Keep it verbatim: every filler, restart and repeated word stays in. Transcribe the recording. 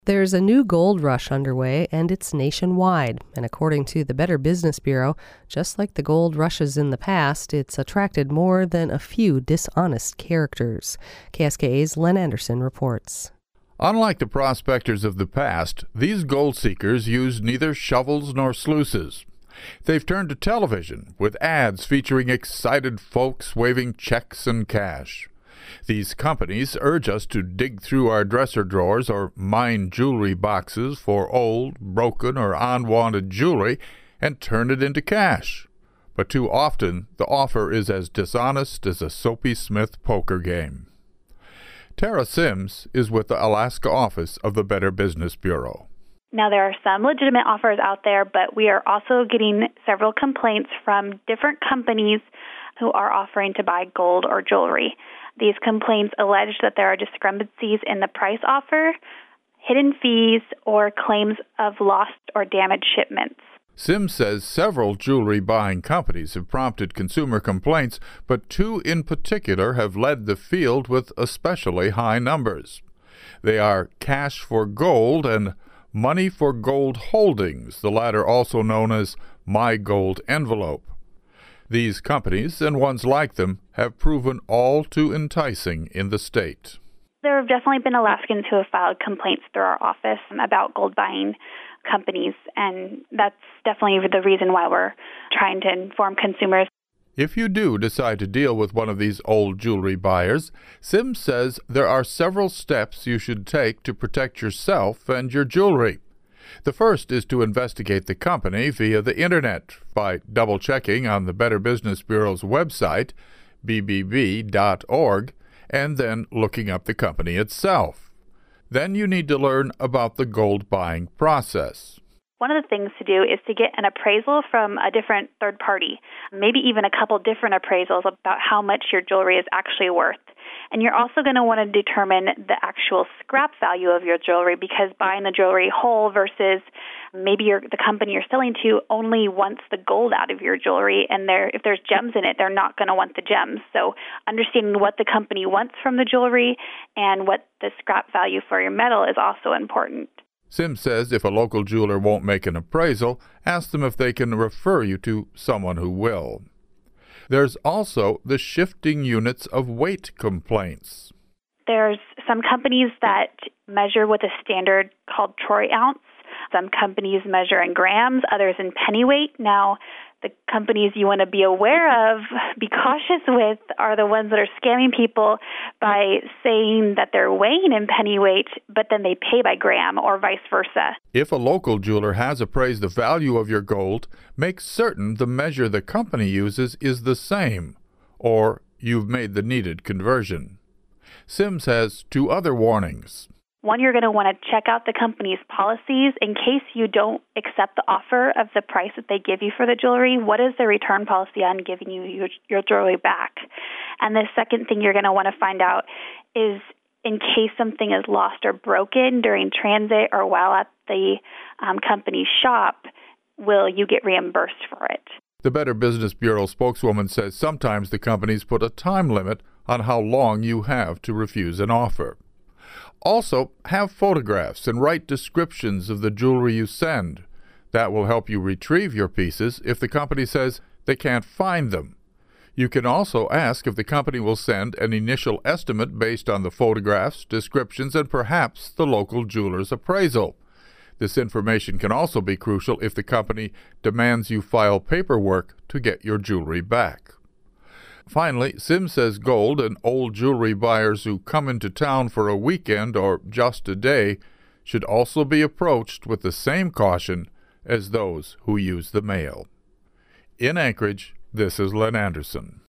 There's a new gold rush underway, and it's nationwide. And according to the Better Business Bureau, just like the gold rushes in the past, it's attracted more than a few dishonest characters. K S K A's Len Anderson reports. Unlike the prospectors of the past, these gold seekers use neither shovels nor sluices. They've turned to television with ads featuring excited folks waving checks and cash. These companies urge us to dig through our dresser drawers or mine jewelry boxes for old, broken, or unwanted jewelry and turn it into cash. But too often, the offer is as dishonest as a Soapy Smith poker game. Tara Sims is with the Alaska office of the Better Business Bureau. Now, there are some legitimate offers out there, but we are also getting several complaints from different companies who are offering to buy gold or jewelry. These complaints allege that there are discrepancies in the price offer, hidden fees, or claims of lost or damaged shipments. Sims says several jewelry buying companies have prompted consumer complaints, but two in particular have led the field with especially high numbers. They are Cash for Gold and Money for Gold Holdings, the latter also known as My Gold Envelope. These companies, and ones like them, have proven all too enticing in the state. There have definitely been Alaskans who have filed complaints through our office about gold buying companies, and that's definitely the reason why we're trying to inform consumers. If you do decide to deal with one of these old jewelry buyers, Sims says there are several steps you should take to protect yourself and your jewelry. The first is to investigate the company via the Internet by double-checking on the Better Business Bureau's website, b b b dot org, and then looking up the company itself. Then you need to learn about the gold buying process. One of the things to do is to get an appraisal from a different third party, maybe even a couple different appraisals about how much your jewelry is actually worth. And you're also going to want to determine the actual scrap value of your jewelry, because buying the jewelry whole versus maybe you're, the company you're selling to only wants the gold out of your jewelry, and there, if there's gems in it, they're not going to want the gems. So understanding what the company wants from the jewelry and what the scrap value for your metal is also important. Sims says if a local jeweler won't make an appraisal, ask them if they can refer you to someone who will. There's also the shifting units of weight complaints. There's some companies that measure with a standard called troy ounce. Some companies measure in grams, others in pennyweight. Now, the companies you want to be aware of, be cautious with, are the ones that are scamming people by saying that they're weighing in pennyweight, but then they pay by gram, or vice versa. If a local jeweler has appraised the value of your gold, make certain the measure the company uses is the same, or you've made the needed conversion. Sims has two other warnings. One, you're going to want to check out the company's policies in case you don't accept the offer of the price that they give you for the jewelry. What is the return policy on giving you your, your jewelry back? And the second thing you're going to want to find out is in case something is lost or broken during transit or while at the um, company's shop, will you get reimbursed for it? The Better Business Bureau spokeswoman says sometimes the companies put a time limit on how long you have to refuse an offer. Also, have photographs and write descriptions of the jewelry you send. That will help you retrieve your pieces if the company says they can't find them. You can also ask if the company will send an initial estimate based on the photographs, descriptions, and perhaps the local jeweler's appraisal. This information can also be crucial if the company demands you file paperwork to get your jewelry back. Finally, Sims says gold and old jewelry buyers who come into town for a weekend or just a day should also be approached with the same caution as those who use the mail. In Anchorage, this is Len Anderson.